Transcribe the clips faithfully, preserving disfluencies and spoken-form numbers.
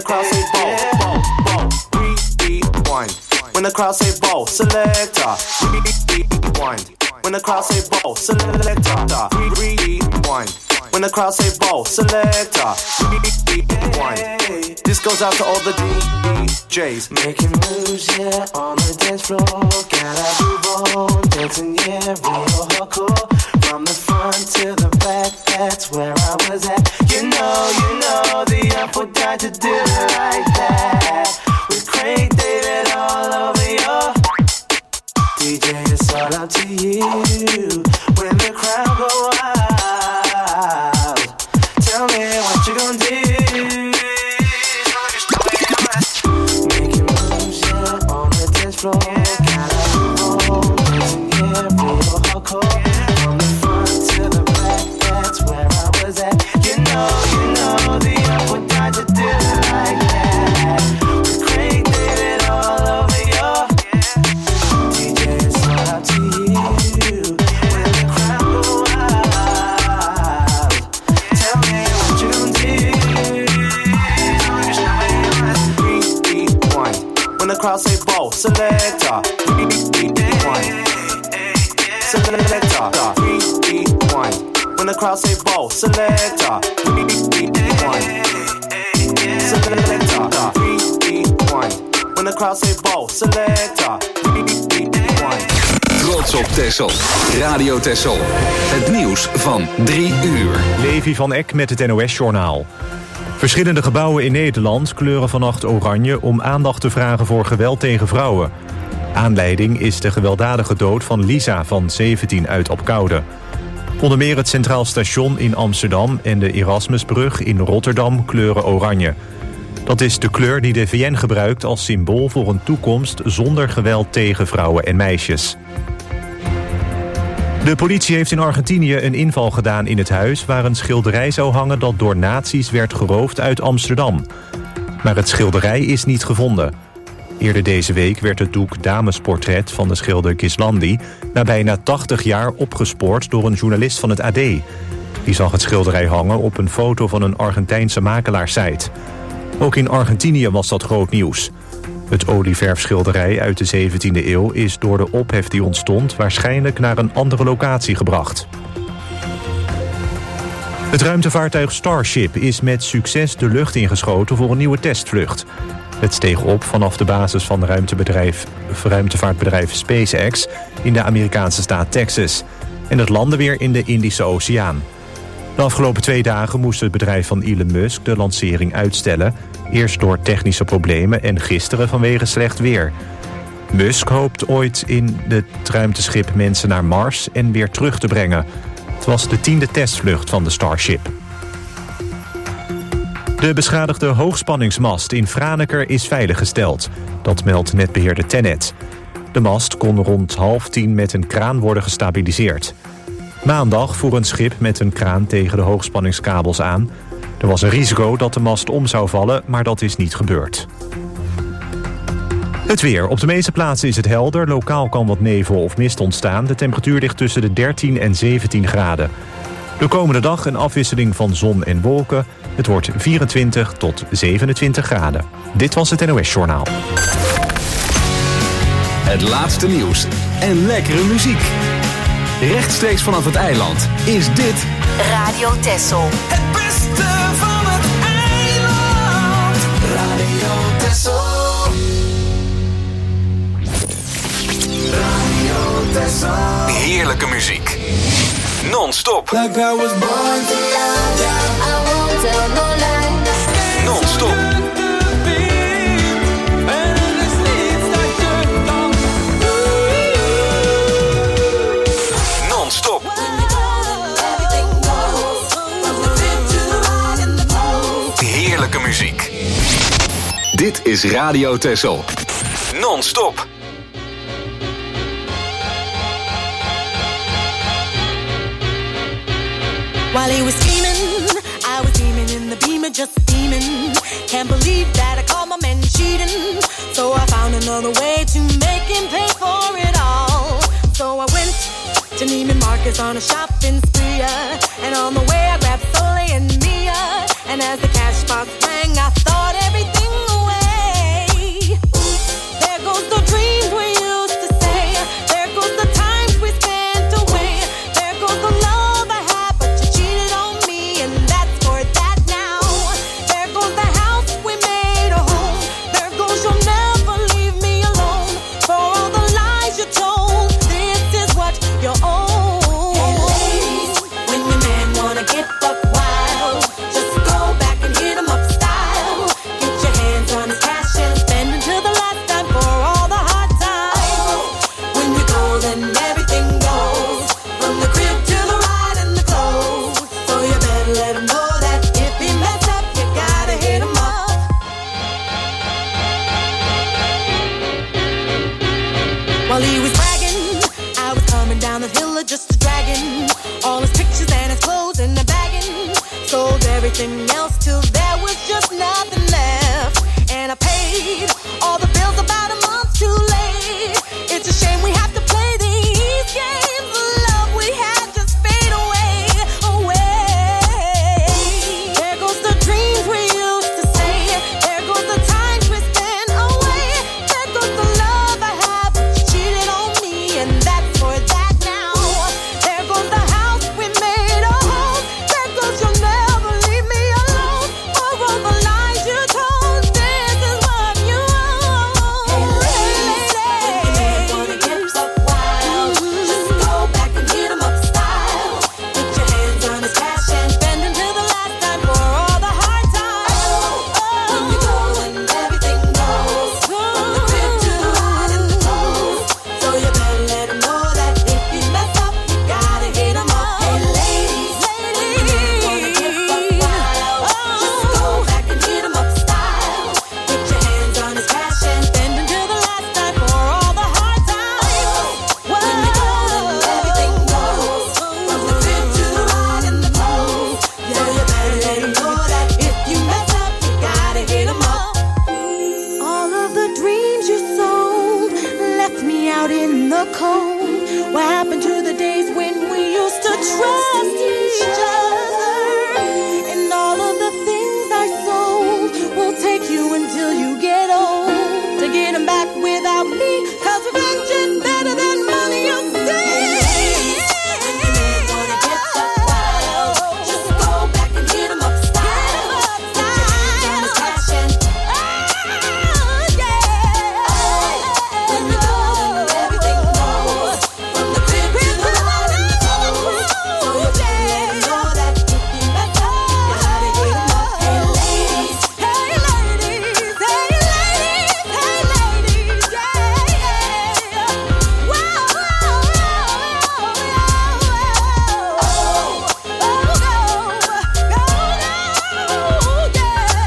crowd say ball, ball, ball, rewind. When the crowd say ball, selector, rewind. When the crowd say ball, selector, rewind. When the crowd say ball, selector, rewind. This goes out to all the D Js making moves, yeah, on the dance floor. Gotta move on, dancing, yeah, real hardcore. From the front to the back, that's where I was at. You know, you know, the apple died to do it like that. With Craig David all over you. D J, it's all up to you. When the crowd go wild, tell me what you gonna do. Making moves, yeah, on the dance floor. Gotta move on, dancing, yeah, real hardcore. From the front to the back, that's where I was at. You know, you know, the apple died to do it like that. With Craig David all over you. D J, it's all up to you. When the crowd go wild, tell me what you gonna do. Rewind. When the crowd say ball, selector, rewind. Selector, rewind. When the crowd say ball, selector, rewind. Selector, rewind. When the crowd say ball, selector, rewind. Trots op Texel. Radio Texel. Het nieuws van drie uur. Levi van Eck met het N O S-journaal. Verschillende gebouwen in Nederland kleuren vannacht oranje om aandacht te vragen voor geweld tegen vrouwen. Aanleiding is de gewelddadige dood van Lisa van zeventien uit Opkoude. Onder meer het Centraal Station in Amsterdam en de Erasmusbrug in Rotterdam kleuren oranje. Dat is de kleur die de V N gebruikt als symbool voor een toekomst zonder geweld tegen vrouwen en meisjes. De politie heeft in Argentinië een inval gedaan in het huis waar een schilderij zou hangen dat door nazi's werd geroofd uit Amsterdam. Maar het schilderij is niet gevonden. Eerder deze week werd het doek Damesportret van de schilder Ghislandi na bijna tachtig jaar opgespoord door een journalist van het A D. Die zag het schilderij hangen op een foto van een Argentijnse makelaarsite. Ook in Argentinië was dat groot nieuws. Het olieverfschilderij uit de zeventiende eeuw is door de ophef die ontstond waarschijnlijk naar een andere locatie gebracht. Het ruimtevaartuig Starship is met succes de lucht ingeschoten voor een nieuwe testvlucht. Het steeg op vanaf de basis van ruimtebedrijf, ruimtevaartbedrijf SpaceX in de Amerikaanse staat Texas. En het landde weer in de Indische Oceaan. De afgelopen twee dagen moest het bedrijf van Elon Musk de lancering uitstellen. Eerst door technische problemen en gisteren vanwege slecht weer. Musk hoopt ooit in het ruimteschip mensen naar Mars en weer terug te brengen. Het was de tiende testvlucht van de Starship. De beschadigde hoogspanningsmast in Franeker is veiliggesteld. Dat meldt netbeheerder Tennet. De mast kon rond half tien met een kraan worden gestabiliseerd. Maandag voer een schip met een kraan tegen de hoogspanningskabels aan. Er was een risico dat de mast om zou vallen, maar dat is niet gebeurd. Het weer. Op de meeste plaatsen is het helder. Lokaal kan wat nevel of mist ontstaan. De temperatuur ligt tussen de dertien en zeventien graden. De komende dag een afwisseling van zon en wolken. Het wordt vierentwintig tot zevenentwintig graden. Dit was het N O S-journaal. Het laatste nieuws en lekkere muziek. Rechtstreeks vanaf het eiland is dit Radio Texel. Het beste van het eiland. Radio Texel. Radio Texel. Heerlijke muziek. Non-stop. Like I was born to love you. I won't tell no lie. Non-stop. Non-stop. Heerlijke muziek. Dit is Radio Texel. Non-stop. While he was scheming, I was steaming in the beamer, just steaming. Can't believe that I caught my man cheating. So I found another way to make him pay for it all. So I went to Neiman Marcus on a shopping spree. And on the way I grabbed Soleil and Mia. And as the cash box rang, I thought everything nothing else till there was just nothing left. And I paid all the bills about a month too late. It's a shame we have to play these games. The love we had just fade away, away. There goes the dreams we used to say. There goes the times we spent away. There goes the love I have. You cheated on me, and that's for that now. There goes the house we made a home. There goes you'll never leave me alone. For all the lies you told, this is what you owe. Hey, lady, when you wanna get up wild, just go back and hit 'em up style. Put your hands on his cash and spend until the last time for all the hard times. Oh, when you go and everything goes, from the crib to the ride and the toes. So you better let him know that if you mess up, you gotta hit 'em up. Hey, ladies, when you wanna get up wild, just go back and hit 'em up style. Put your hands on his cash and spend until the last time for all the hard times. When you go and everything goes, from the crib to the ride and the toes. So you better let him know that if you mess up, you gotta hit 'em up. All of the dreams you sold left me out in the cold. What happened to the days when we used to trust each other? And all of the things I sold will take you until you get old to get 'em back without me. 'Cause revenge is better than money, you say. When you really wanna get up wild, just go back and hit 'em up style. Put your hands on his cash and when you go and everything goes, from the crib to the ride and the toes. So you better let him know that if you mess up, you gotta hit 'em up. Hey ladies, hey ladies, hey ladies, hey ladies, yeah, yeah. Whoa, whoa, whoa, whoa, oh, oh, go, go, go, yeah.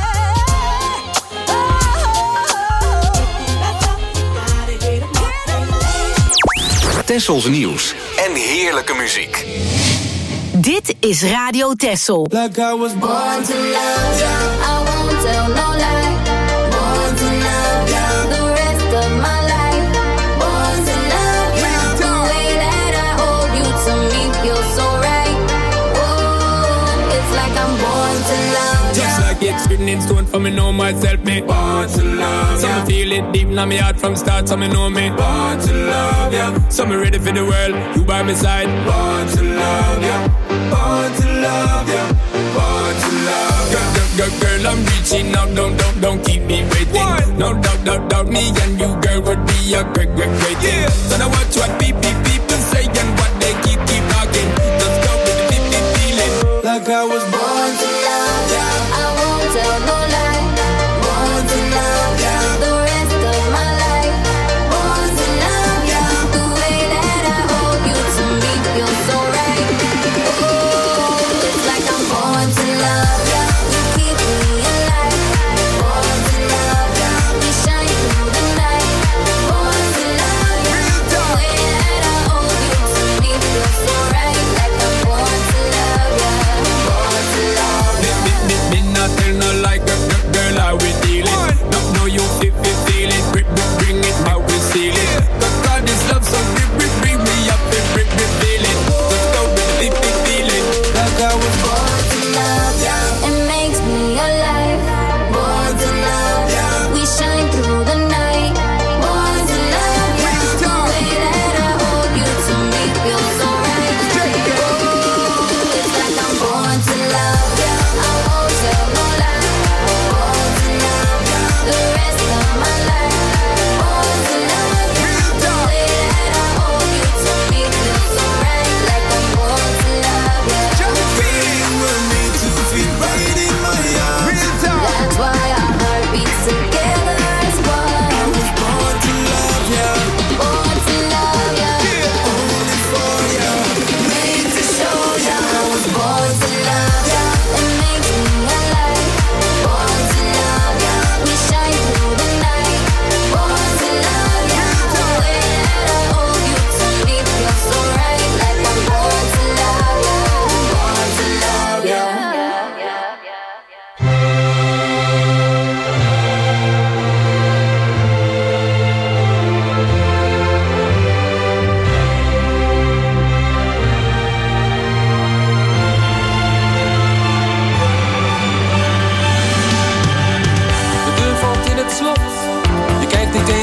Oh, if you mess up, you gotta hit 'em up. Hey ladies. Tessels nieuws en heerlijke muziek. Dit is Radio Tessel. Like I was born Born to love ya, I won't tell no lie. Born to love ya, the rest of my life. Born to love ya, the way that I hold you to me feels so right. Oh, it's like I'm born to love ya. just like it's written in stone for me know myself, me born to love ya. So me feel it deep in my heart from start, so me know me born to love ya. So me ready for the world, you by my side. Born to love ya, born to love ya, born to love ya. Girl, girl, girl, I'm reaching out, don't, don't, don't keep me waiting. What? No doubt, doubt, doubt, me and you, girl, would be a great, great, great thing. Yeah. So now watch what people, people say and what they keep, keep talking. Just go with the deep, deep feeling. Like I was born to love ya. I won't tell no lie. Born to love ya, the rest of my life. Born to love ya, the way that I hold you to me feels so right. Oh, it's like I'm born to love ya. You keep me alive. Born to love ya, we shine through the night. Born to love ya, the way that I hold you to me feels so right. Like I'm born to love ya. Born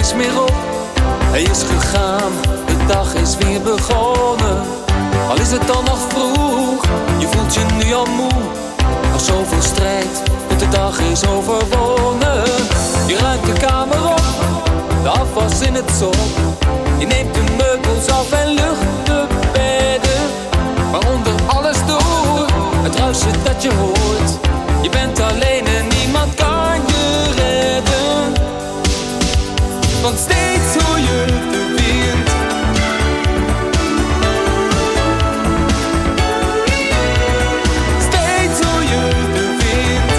is meer op. Hij is gegaan, de dag is weer begonnen. Al is het dan nog vroeg, je voelt je nu al moe. Nog zoveel strijd, tot de dag is overwonnen. Je ruimt de kamer op, de afwas in het zon. Je neemt de meubels af en lucht de bedden. Maar onder alles door, het ruisen dat je hoort. Je bent alleen en niemand kan je redden. Want steeds hoor je de wind. Steeds hoor je de wind.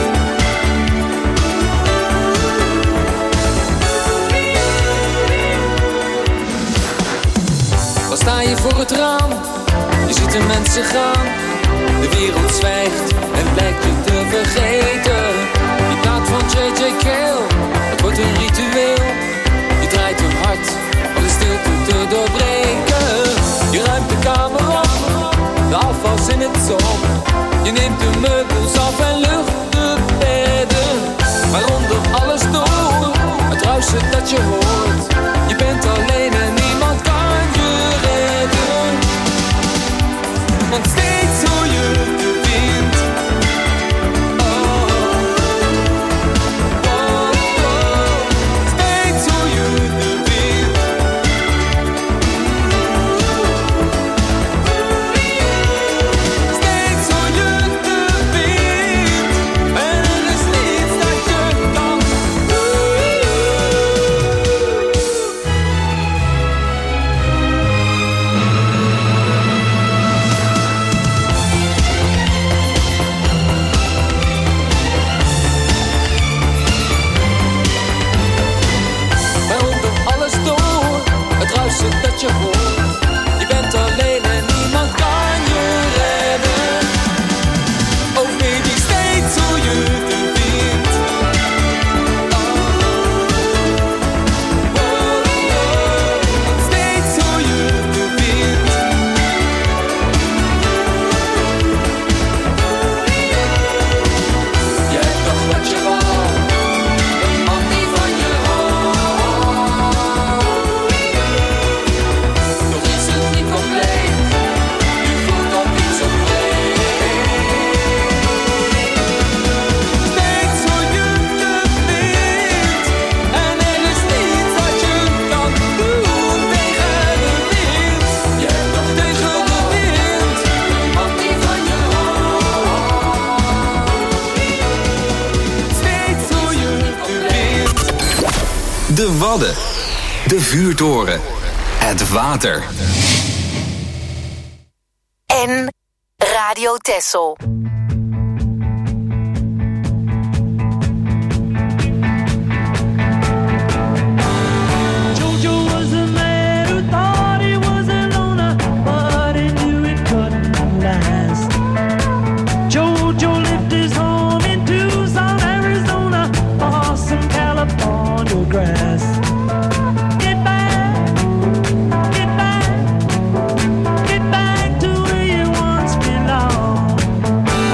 Dan sta je voor het raam, je ziet de mensen gaan. De wereld zwijgt en blijkt je te vergeten. Die plaat van J J Cale, het wordt een ritueel. Je draait een hart om de stilte te doorbreken. Je ruimt de kamer op, de afwas in het zon. Je neemt de meubels af en lucht de bedden. Maar onder alles door, het ruisen dat je hoort. Je bent alleen en niemand kan je redden. Want steeds hoor je de wind. Oh, oh, oh. Steeds hoor je de wind. Steeds hoor je de wind. En er is niets dat je kan doen. Maar onder alles door, het ruisen dat je hoort. Je bent alleen en niemand kan je redden. Oh baby, steeds hoor je de wind. Oh, oh, oh. Steeds hoor je de wind. Je hebt toch wat je wou, een man die van je houdt. Nog is het niet compleet, je voelt ook niet zo breed. Steeds hoor je de wind, en er is niets wat je kan doen tegen de wind. Je hebt toch tegen de wind, een man die van je houdt. Steeds hoor je de wind. De Wadden. De vuurtoren. Het water. En Radio Texel. Jojo was a man who thought he was a loner, but he knew it couldn't last. Jojo lived his home in Tucson, Arizona, or some California grass. Get back, get back, get back to where you once belonged.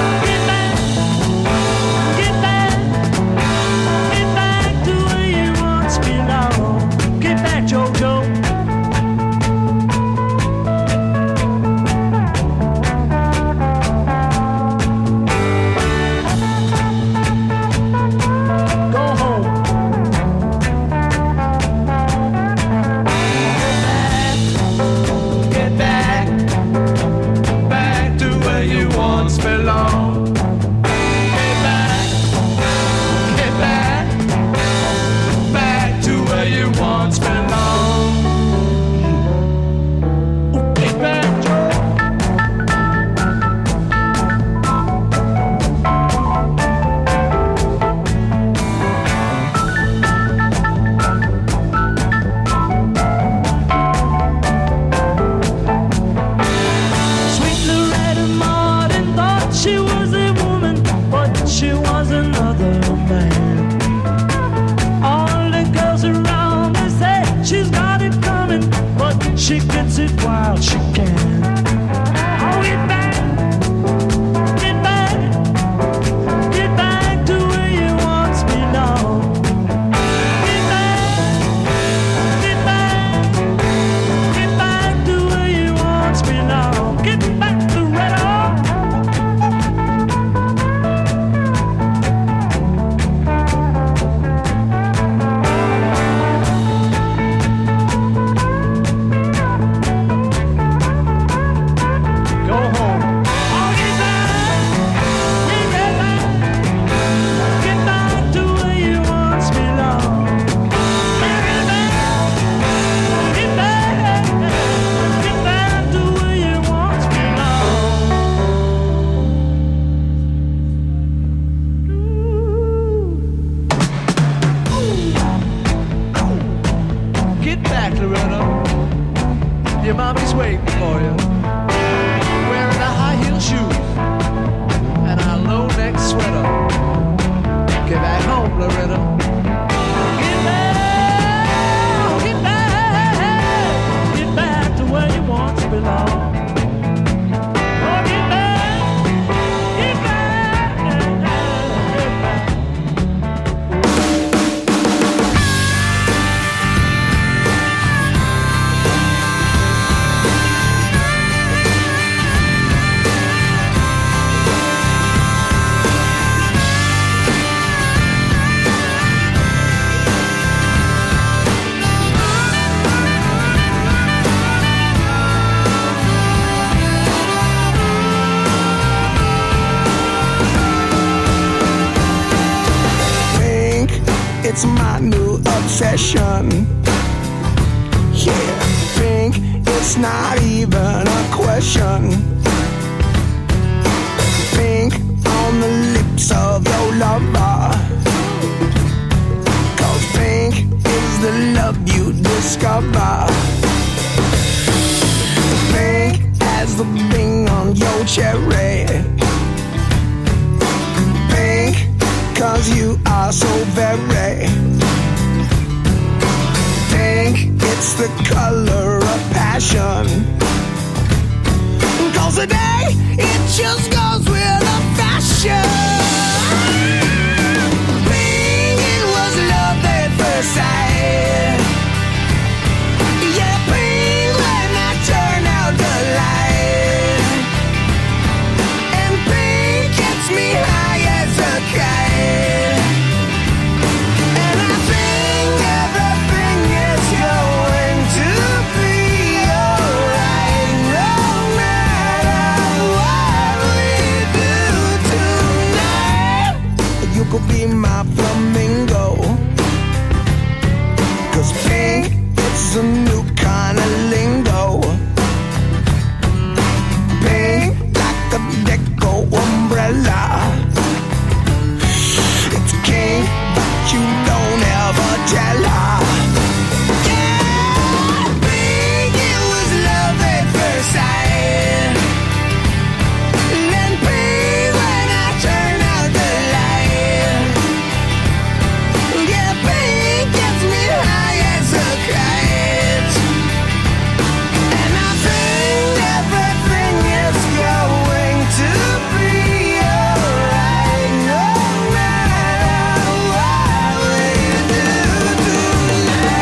waiting for you. Wearing a high heel shoes and a low neck sweater. Get back home, Loretta. Get back, get back, get back to where you once belonged. It's my new obsession. Yeah, pink, it's not even a question. Pink on the lips of your lover. Cause pink is the love you discover. Pink as the bing on your cherry. Pink cause you are so very pink, it's the color of passion. Cause today, it just goes with the fashion. Pink, it was love at first sight. Yeah, pink when I turn out the light. And pink gets me high as a kite. And I think everything is going to be alright. No matter what we do tonight, you could be my flamingo. Cause pink, it's a new kind of lingo. Pink, like a deco umbrella. It's king, but you don't ever tell her. Yeah, pink, it was love at first sight. And then pink when I turn out the light. Yeah, pink gets me high as a kite. And I think everything is going to be alright. No matter what we do tonight.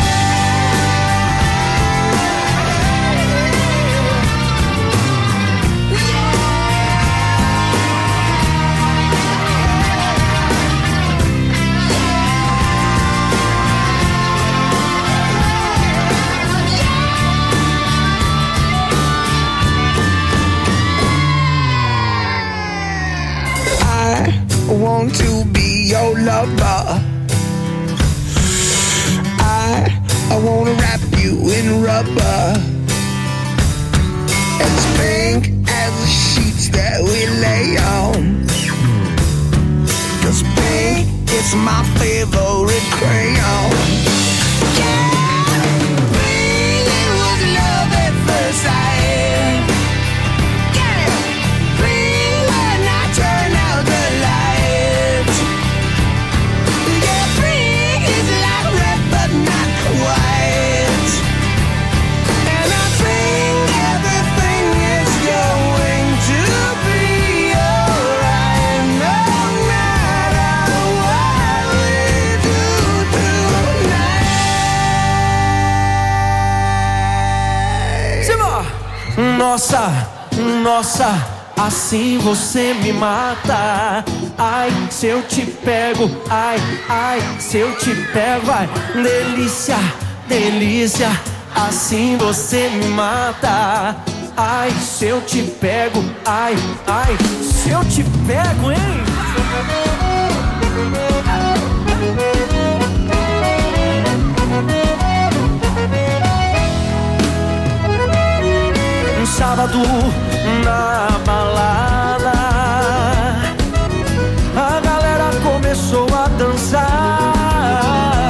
I want to be your lover. I I want to wrap you in rubber. As pink as the sheets that we lay on. Cause pink is my favorite crayon. Yeah, pink, it was love at first sight. Get it? Pink when I turn out the lights. Yeah, pink is like red but not quite. And I think everything is going to be alright. No matter what we do tonight. Simba! Nossa, nossa, assim você me mata. Ai, se eu te pego, ai, ai, se eu te pego, vai. Delícia, delícia, assim você me mata. Ai, se eu te pego, ai, ai, se eu te pego, hein? Um sábado na balada, a galera começou a dançar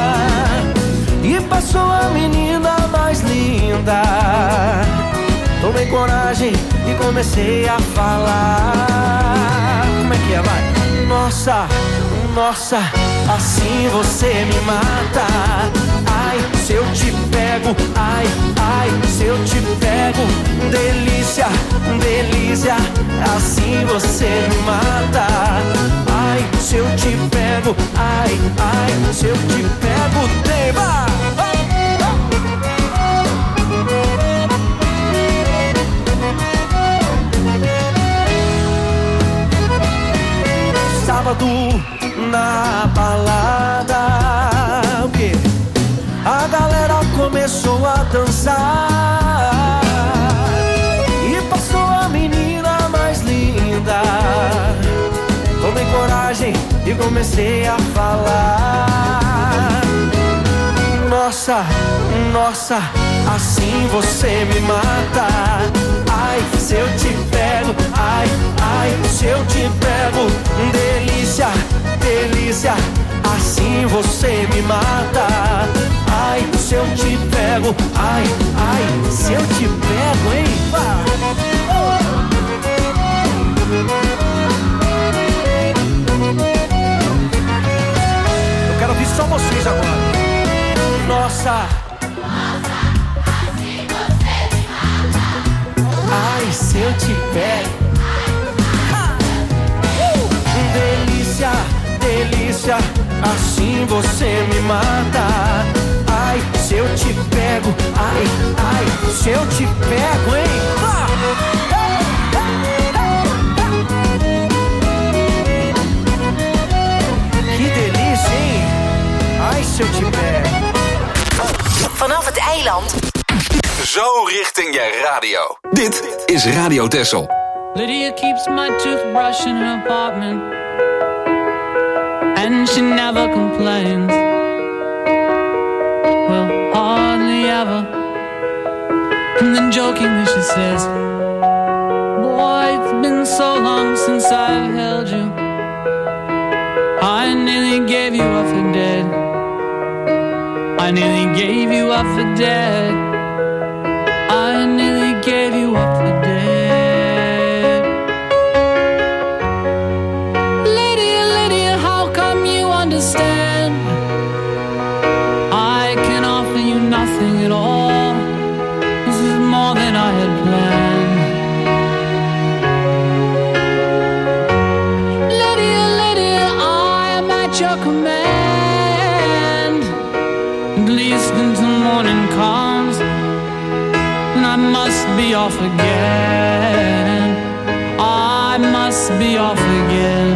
e passou a menina mais linda, Tomei coragem e comecei a falar. Como é que é, vai? Nossa, nossa, assim você me mata. Ai, se eu te pego, ai, ai, se eu te pego. Delícia, delícia, assim você me mata. Ai, se eu te pego, ai, ai, se eu te pego, tema. Sábado na balada, o quê? A galera começou a dançar e passou a menina mais linda. Tomei coragem e comecei a falar. Nossa, nossa, assim você me mata. Ai, se eu te pego, ai, ai, se eu te pego. Delícia, delícia, assim você me mata. Ai, se eu te pego, ai, ai, se eu te pego, hein? Eu quero ouvir só vocês agora. Nossa, ai, se eu te pego. Uh! Delícia, delícia, assim você me mata. Ai, se eu te pego, ai, ai, se eu te pego, hein? Ah! Que delícia, hein? Ai, se eu te pego. Vanaf het eiland. Zo richting je radio. Dit is Radio Texel. Lydia keeps my toothbrush in her apartment, and she never complains. Well, hardly ever. And then jokingly she says, boy, it's been so long since I've held you. I nearly gave you up for dead. I nearly gave you up for dead. I nearly gave you up for dead. Lydia, Lydia, how come you understand? I can offer you nothing at all. This is more than I had planned. Lydia, Lydia, I am at your command. At least until morning comes, I must be off again. I must be off again.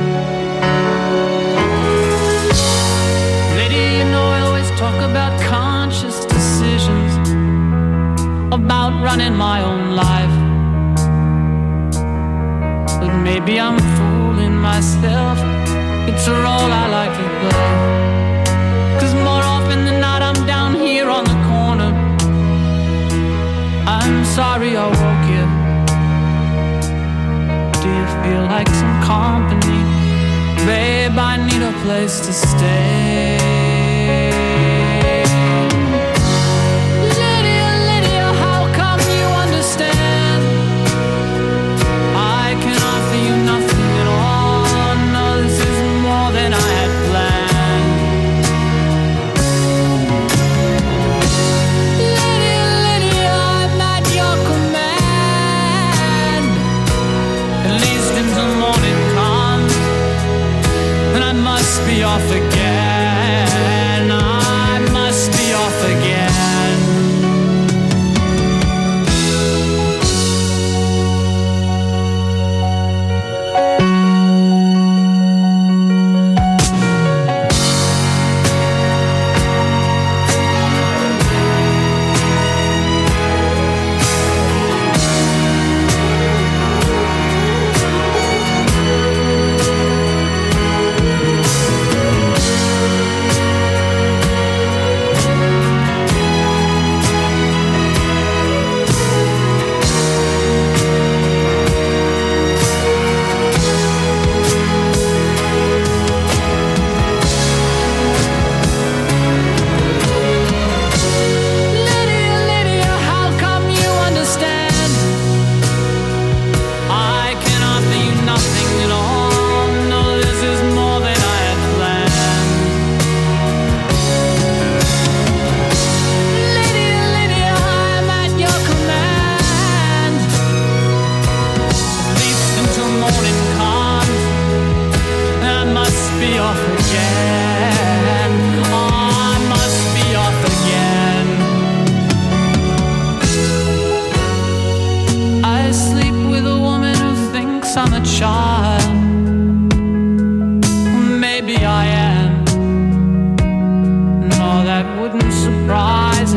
Lady, you know I always talk about conscious decisions, about running my own life. But maybe I'm fooling myself. It's a role I like to play. 'Cause more often than not I'm down here on the corner. I'm sorry I woke you. Do you feel like some company? Babe, I need a place to stay. Lydia, Lydia, how come you understand? I can offer you nothing at all. No, this is more than I had planned. Lydia, Lydia, I'm at your command. At least until morning comes, and I must be off again.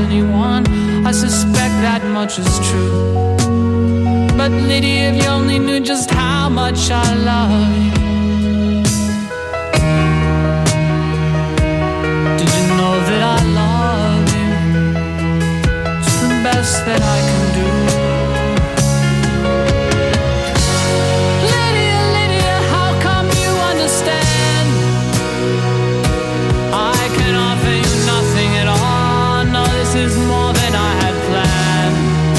anyone. I suspect that much is true. But Lydia, if you only knew just how much I love you. Did you know that I love you? It's the best that I can do. Lydia, Lydia, how come you understand? I can offer you nothing at all. No, this is more than I had planned.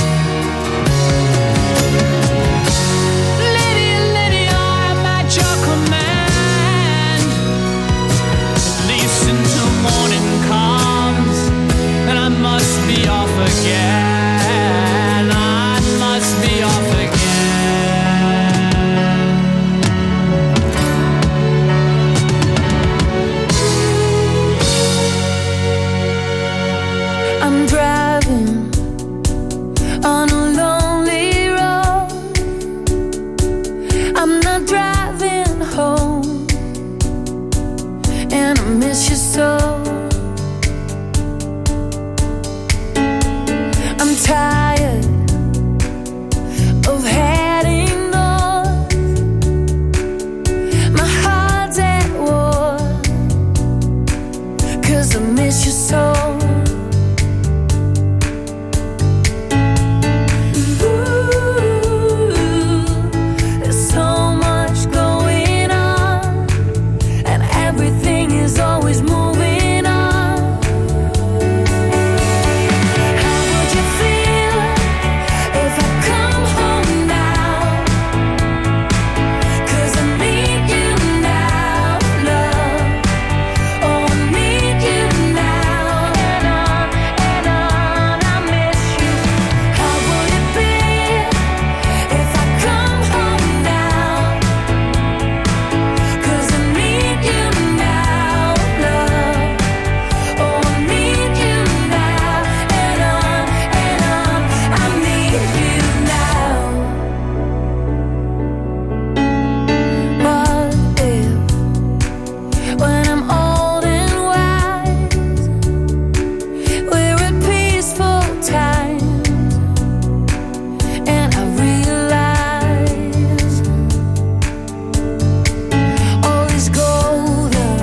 Lydia, Lydia, I'm at your command. At least until morning comes, and I must be off again. I must be off again. I'm driving on a lonely road. I'm not driving home, and I miss you so. I'm tired of heading north. My heart's at war, 'cause I miss you so. There's so much going on, and everything is always moving on. How would you feel if I come home now? 'Cause I need you now, love. Oh, I need you now, and on and on. I miss you. How would it be if I come home now? 'Cause I need you now, love. Oh, I need you now, and on and on. I need you now. What if, when I'm old and wise, we're at peaceful times, and I realize all these golden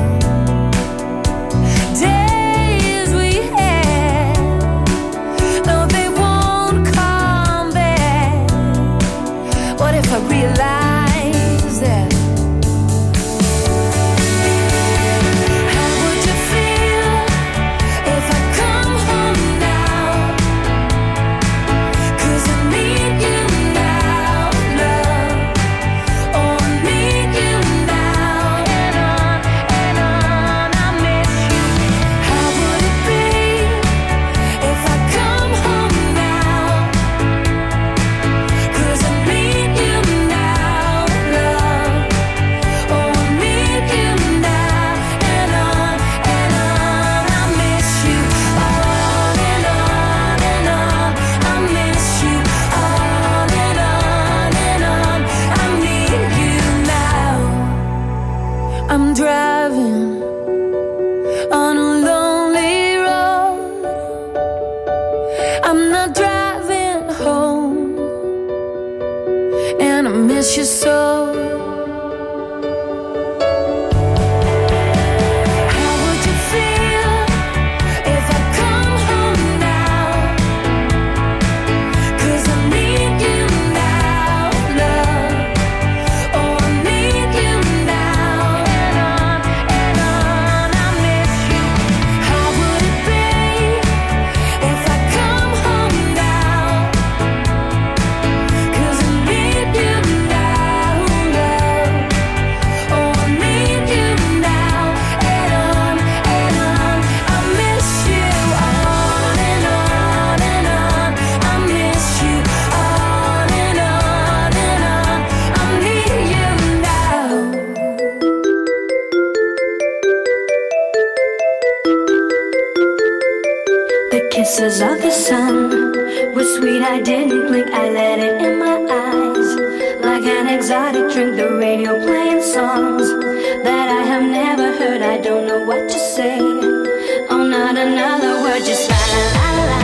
days we had, no, they won't come back. What if I realize that? How would you feel if I come home now? 'Cause I need you now, love. Oh, I need you now, and on and on. I miss you. How would it be if I come home now? 'Cause I need you now, love. Oh, I need you now, and on and on. I miss you. On and on and on. I miss you. On and on and on. I need you now. I'm driving on a lonely road. I'm not driving home, and I miss you so. How would you feel if I come home now? 'Cause I need you now, love. Oh, I need you now, and on and on. I miss you. How would it be if I come home now? 'Cause I need you now, love. Oh, I need you now, and on and on. I miss you. On and on and on. I miss you. On and on and on. I need you now. The kisses of the sun were sweet, I didn't blink, I let it in my eyes. Like an exotic drink, the radio playing songs that I have never heard. I don't know what to say. Oh, not another word, just la la la la.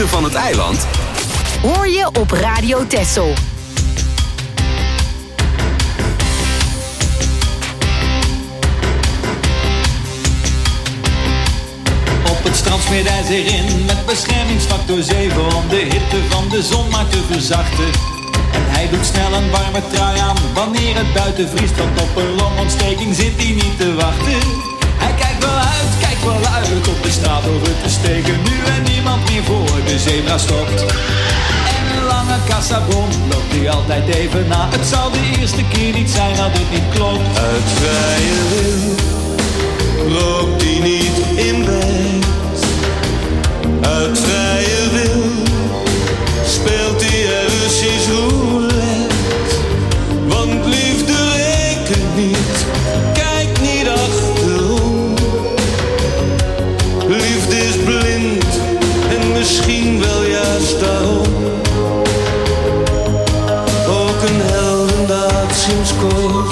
genieten van het eiland? Hoor je op Radio Texel. Op het strand smeert hij zich in met beschermingsfactor zeven om de hitte van de zon maar te verzachten. En hij doet snel een warme trui aan wanneer het buiten vriest, want op een longontsteking zit hij niet te wachten. Hij kijkt wel uit, kijkt wel uit op de straat over te steken, nu en niemand meer voor de zebra stopt. En een lange kassabon loopt hij altijd even na. Het zal de eerste keer niet zijn dat het niet klopt. Uit vrije wil rookt hij niet in bed. Uit vrije wil speelt hij er Russisch roulette. Want liefde rekent niet, kijk niet achterom. Liefde is blind en misschien wel juist daarom. Ook een heldendaad sinds kort.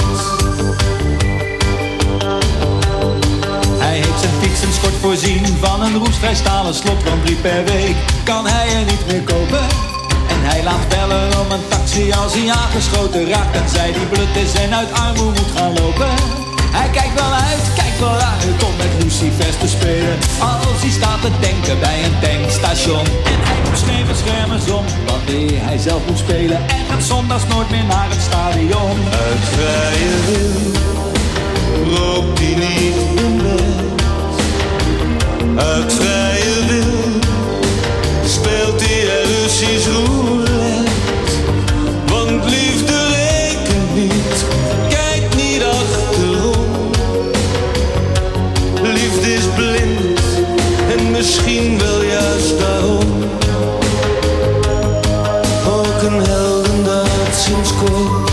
Hij heeft zijn fietsenskort voorzien van een roestvrij stalen slot, want drie per week kan hij er niet meer kopen. En hij laat bellen om een taxi als hij aangeschoten raakt, tenzij die blut is en uit armoede moet gaan lopen. Hij kijkt wel uit, kijkt wel uit om met lucifers te spelen, als hij staat te denken bij een tankstation. En hij doet scheve schermen om wanneer hij zelf moet spelen, en gaat zondags nooit meer naar het stadion. Uit vrije wil rookt hij niet in bed. Uit vrije wil speelt hij er Russisch roulette. Want liefde rekent niet, kijk niet achterom. Liefde is blind en misschien wel juist daarom. Ook een heldendaad sinds kort.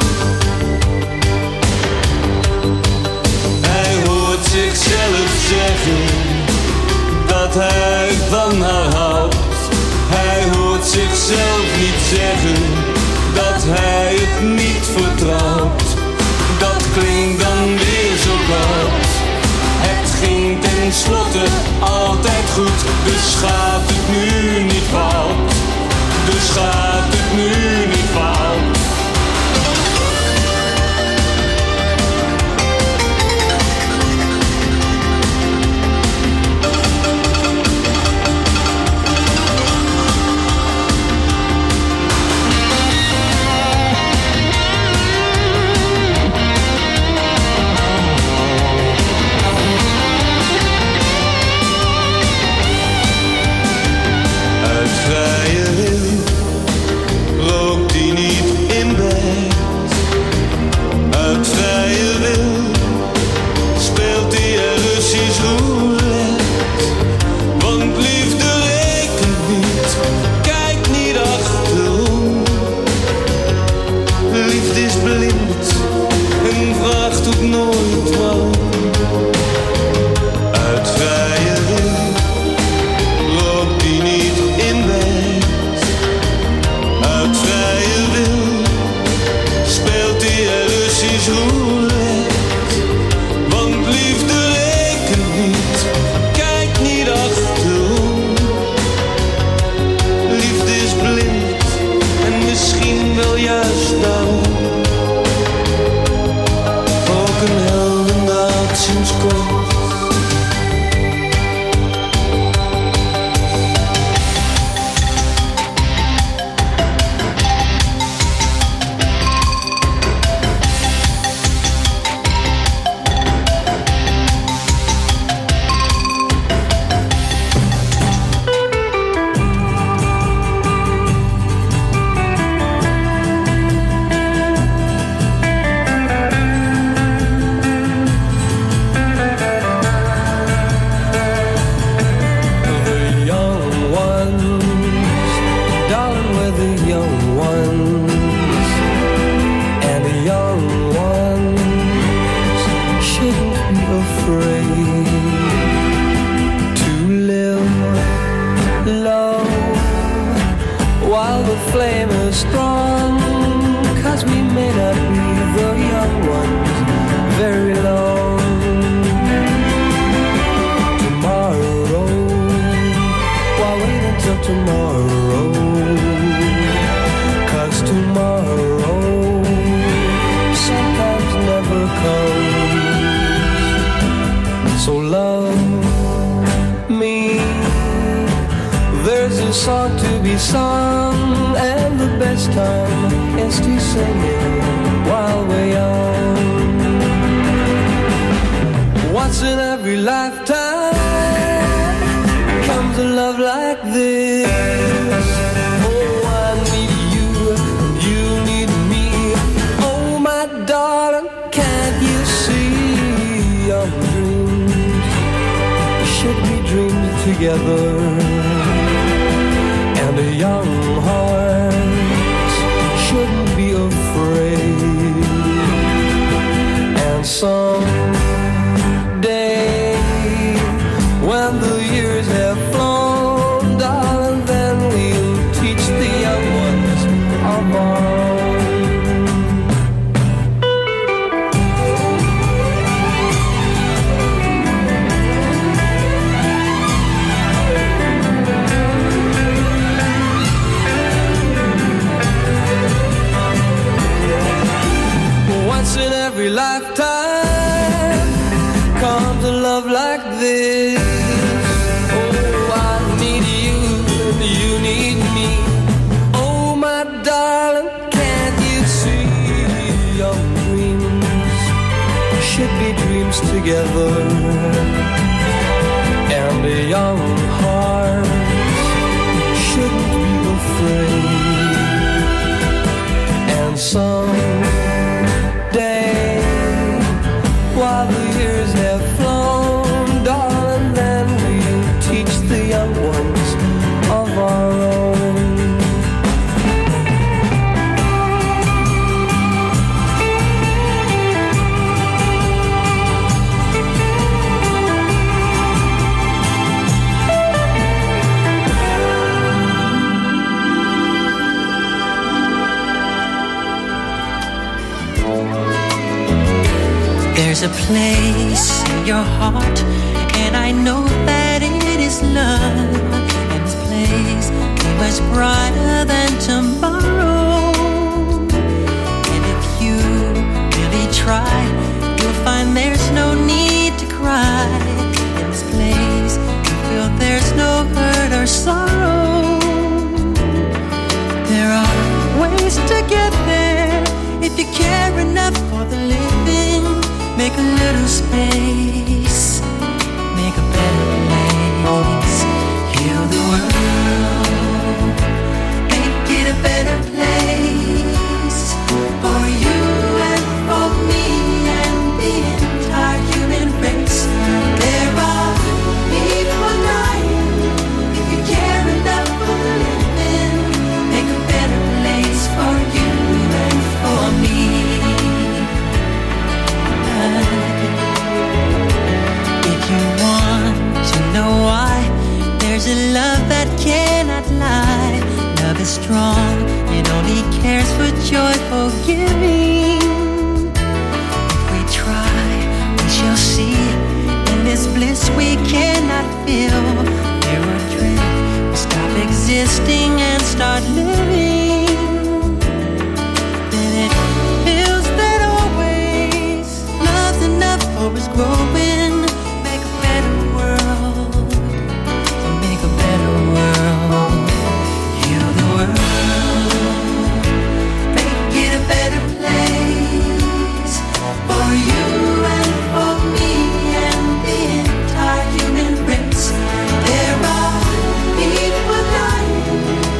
Hij hoort zichzelf zeggen dat hij van haar houdt. Hij hoort zichzelf niet zeggen dat hij het niet vertrouwt. Dat klinkt dan weer zo koud. Het ging tenslotte altijd goed, dus gaat het nu niet fout. Dus gaat het nu niet fout. Vrije wil rookt hij niet in bed. Uit vrije wil speelt hij er Russisch roulette. Want liefde rekent niet, kijk niet achterom. Liefde is blind en vraagt ook nooit waarom. Uit vrije wil rookt hij niet in bed. Uit vrije wil speelt hij er Russisch roulette. Want liefde rekent niet, kijk niet achterom. Liefde is blind en misschien wel juist daarom. Ook een heldendaad sinds kort. Tomorrow be sung, and the best time is to sing it while we're young. Once in every lifetime comes a love like this. Oh, I need you, you need me. Oh, my darling, can't you see our dreams should be dreamed together? And a young heart shouldn't be afraid. And someday, when the years have flown, darling, then we'll teach the young ones of our own. Once in every lifetime comes a love like this. Oh, I need you and you need me. Oh, my darling, can't you see young dreams should be dreams together? And the young hearts shouldn't be afraid. And someday, while the years have flown, darling, then we'll teach the young ones of our own. There's a place in your heart, and I know that it is love. And this place is much brighter than tomorrow. And if you really try, you'll find there's no need to cry. In this place, you feel there's no hurt or sorrow. There are ways to get there if you care enough for the living. Make a little space, make a better place. Heal the world, make it a better place. For you and for me and the entire human race. There are people dying. If you care enough for the living, make a better place for you and for me. If you want to know why, there's a love that cannot lie. Love is strong, it only cares for joyful giving. If we try, we shall see. In this bliss we cannot feel. There are dreams, we stop existing and start living. Then it feels that always love's enough for us growing. Make a better world, make a better world. Heal the world, make it a better place. For you and for me and the entire human race. There are people dying.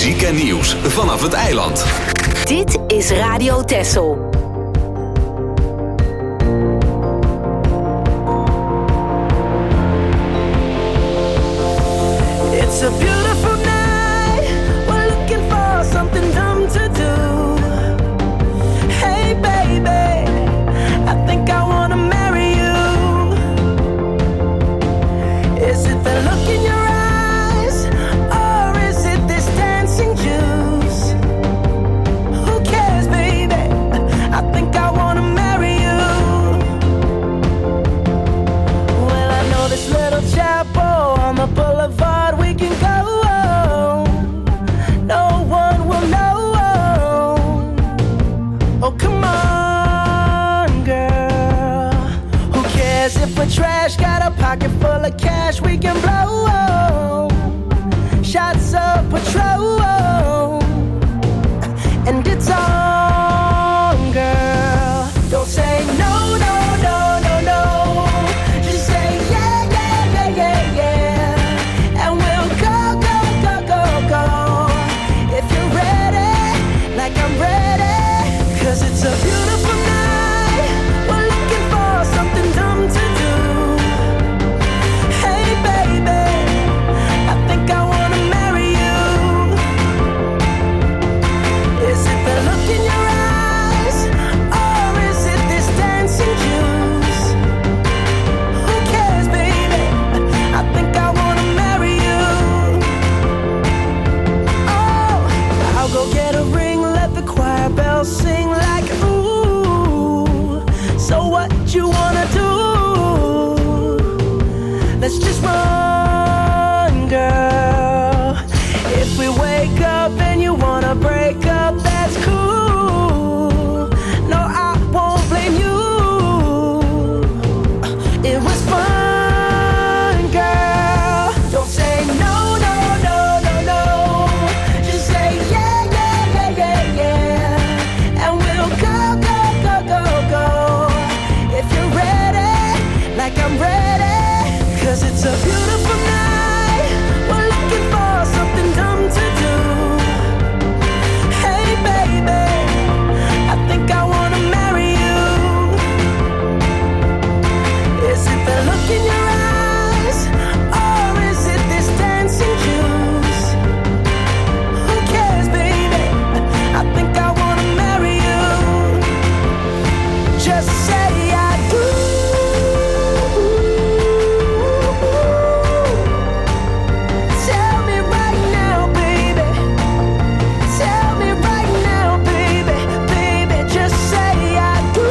muziek en nieuws vanaf het eiland. Dit is Radio Texel. It's a beautiful night. We're looking for something dumb to do. Hey baby, I think I wanna marry you. Is it the look in your eyes, or is it this dancing juice? Who cares, baby? I think I wanna marry you. Well, I know this little chapel on the boulevard we can go. No one will know. Oh, come on, girl. Who cares if we're trash? Got a pocket full of cash we can blow. Shots of Patrol. And it's on, girl. Don't say no, no, no, no, no. Just say yeah, yeah, yeah, yeah, yeah. And we'll go, go, go, go, go. If you're ready, like I'm ready. Cause it's a beautiful night. We're looking for something dumb to do. Hey baby, I think I wanna marry you. Is it the look in your eyes, or is it this dancing juice? Who cares, baby? I think I wanna marry you. Oh, I'll go get a ring, let the choir bells sing like ooh. So what you wanna do? Let's just run, girl. If we wake up and you wanna break up, that's cool. No, I won't blame you. It was fun, girl. Don't say no, no, no, no, no. Just say yeah, yeah, yeah, yeah, yeah. And we'll go, go, go, go, go. If you're ready, like I'm ready. Cause it's a beautiful night. We're looking for something dumb to do. Hey baby, I think I wanna marry you. Is it the look in your eyes, or is it this dancing juice? Who cares, baby? I think I wanna marry you. Just say I do. Tell me right now, baby. Tell me right now, baby. Baby, just say I do.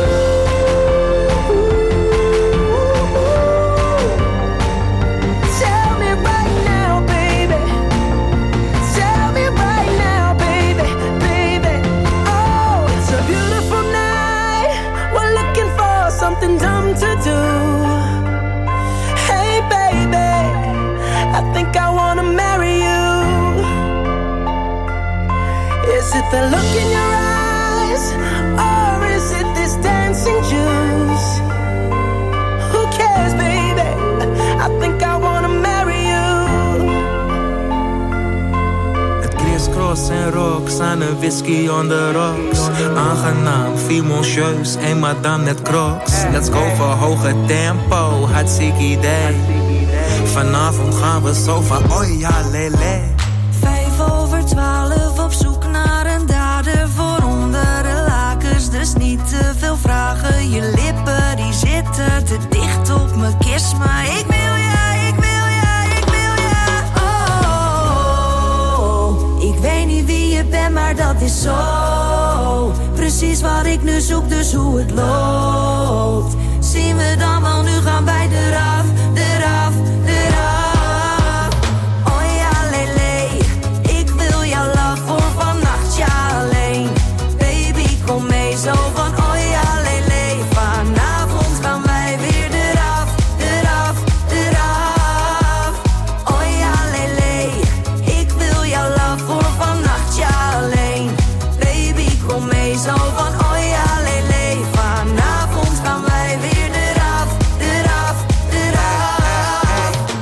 Tell me right now, baby. Tell me right now, baby. Baby, oh, it's a beautiful night. We're looking for something dumb to do. Hey baby, I think I wanna marry you. Is it the look in your eyes, or is it this dancing juice? Who cares, baby? I think I wanna marry you. Het crisscross en rocks aan een whisky on the rocks. Aangenaam, fimoncieus, een madame net crocs. Let's go voor hoge tempo, hartstikke idee. Vanavond gaan we zo van, oh ja, lele. Vijf over twaalf op zoek naar een dader voor onder de lakens. Dus niet te veel vragen, je lippen die zitten te dicht op mijn kist. Maar ik wil ja, ik wil ja, ik wil ja. Oh, ik weet niet wie je bent, maar dat is zo. Precies wat ik nu zoek, dus hoe het loopt. Zien we dan wel, nu gaan wij eraf, eraf, eraf. Oh ja, lele, ik wil jouw love voor vannacht, ja alleen. Baby, kom mee, zo van oh ja, lele. Vanavond gaan wij weer eraf, eraf, eraf. Oh ja, lele, ik wil jouw love voor vannacht, ja alleen. Baby, kom mee, zo van oh ja, lele. Vanavond gaan wij weer eraf, eraf, eraf.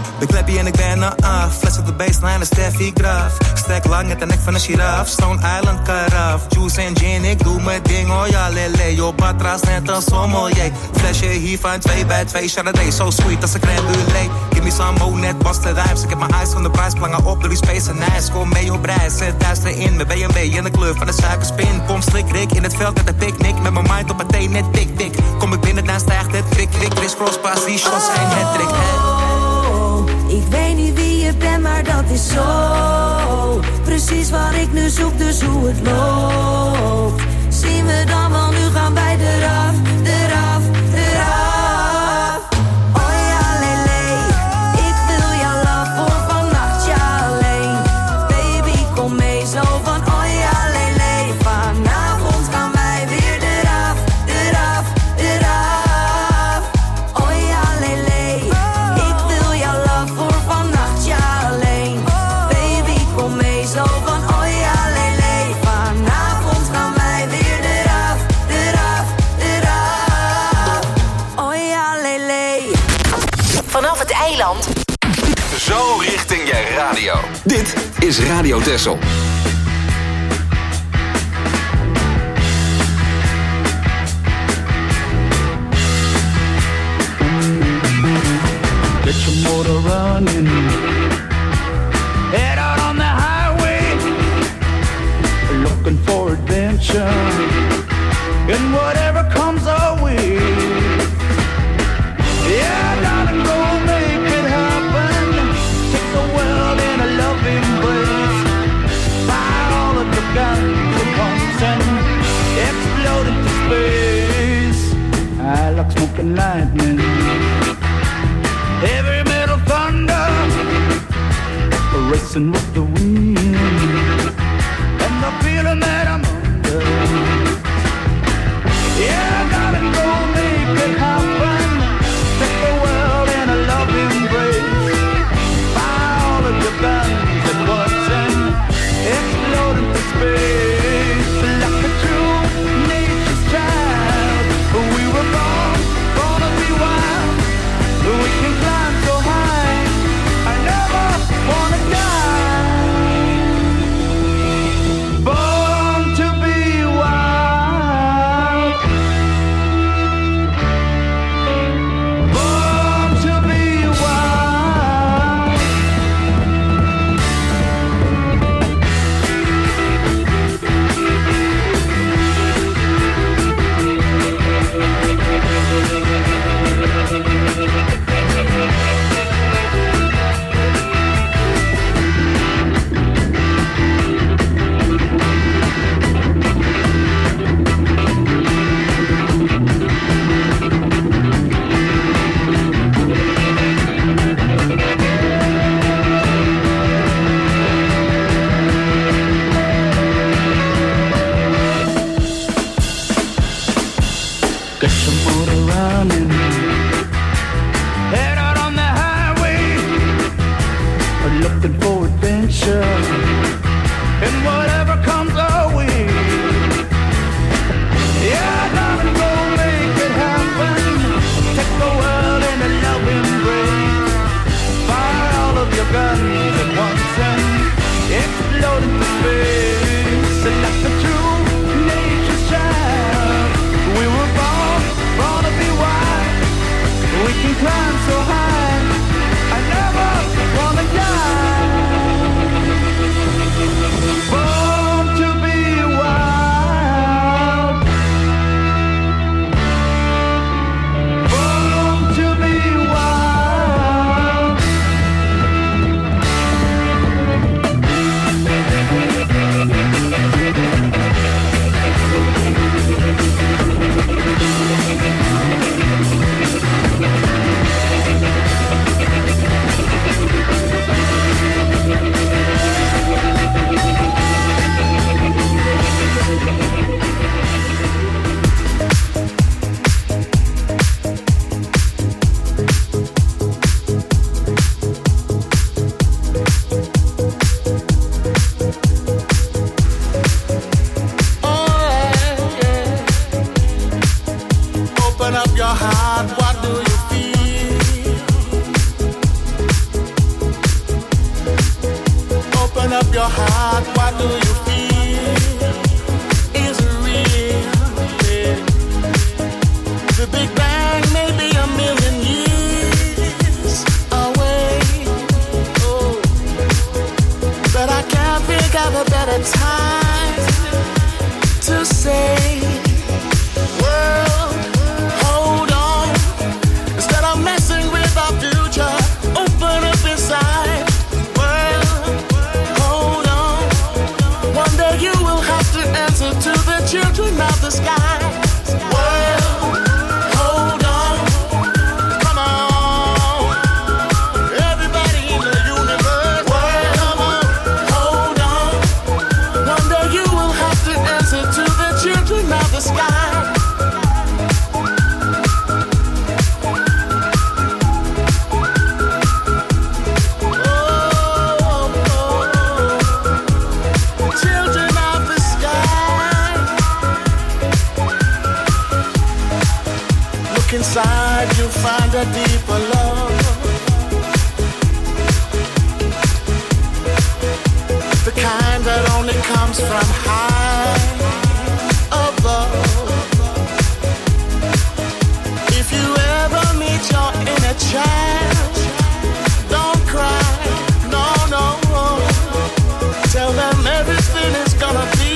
Fles op de baseline, de Steffi Graf. Stek lang het de nek van een giraf. Stone Island karaf. Juice en gin, ik doe mijn ding, oh ja, lele. Yo, batras net een sommelier. Flesje hiervan, twee bij twee. Chardonnay, so sweet als een crème brûlée. Give me some more, net was de rijms. Ik heb mijn eyes van de prijs, plangen op door die space en nice. Kom mee op reis, zet duister in. Mijn B en B in de kleur van de suikerspin. Kom slik, rik in het veld met een picknick. Met mijn mind op het thee, net tik, tik. Kom ik binnen, dan stijgt het kwik, kwik. Chris cross, pass, die shots, geen hattrick. Oh, ik weet niet wie je bent, maar dat is zo. Precies wat ik nu zoek, dus hoe het loopt. Zien we dan wel, nu gaan wij eraf, eraf, eraf. Oh ja, lele, ik wil jouw love voor vannacht, ja alleen. Baby, kom mee zo van, oh ja, lele. Vanavond gaan wij weer eraf, eraf, eraf. Oh ja, lele, ik wil jouw love voor vannacht, ja alleen. Baby, kom mee zo van, oh ja, lele. Vanavond gaan wij weer eraf, eraf, eraf. Oh ja, lele. Vanaf het eiland. Zo richting je radio. Dit is Radio Texel. Get your motor running. Head out on the highway. Looking for adventure. And whatever comes our way. Yeah, darling, go make it happen. Take the world in a loving embrace. Fire all of the guns at once and explode into space. I like smoking lightning. Heavy metal thunder, racing with the wind, and the feeling that I'm under. Yeah, darling, go make it happen. Take the world in a loving embrace. Fire all of your guns at once and explode into space. Like a true nature's child, we were born, born to be wild. We can climb so high, I never wanna die. Born to be wild. Born to be wild. Get your motor running. Head out on the highway. We're looking for adventure. And whatever comes our way. Yeah, darling, go make it happen. Take the world in a loving embrace. Fire all of your guns at once and explode into space. And like the true nature's child, we were born, born to be wild. We can climb so high, I never wanna die. Born to up your heart, what do you feel? Is it real? Yeah. The Big Bang may be a million years away. Oh, but I can't think of a better time to say, world, hold on. Instead of messing with our future, open up inside. World, hold on. One day you will have to answer to the children of the sky. World, hold on. Come on. Everybody in the universe. World, come on. Hold on. One day you will have to answer to the children of the sky. Children of the sky. Look inside, you'll find a deeper love. The kind that only comes from high above. If you ever meet your inner child, don't cry, no, no. Tell them everything is gonna be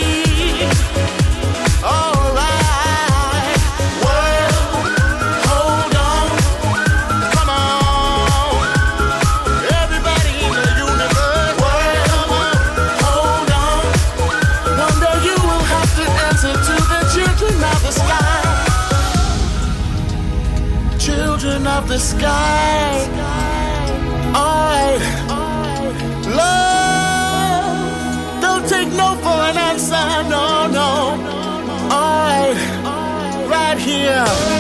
alright. World, hold on. Come on. Everybody in the universe. World, come on. Hold on. One day you will have to answer to the children of the sky. Children of the sky. Alright. Love. Don't take no for an answer. No, no. Alright. Right here.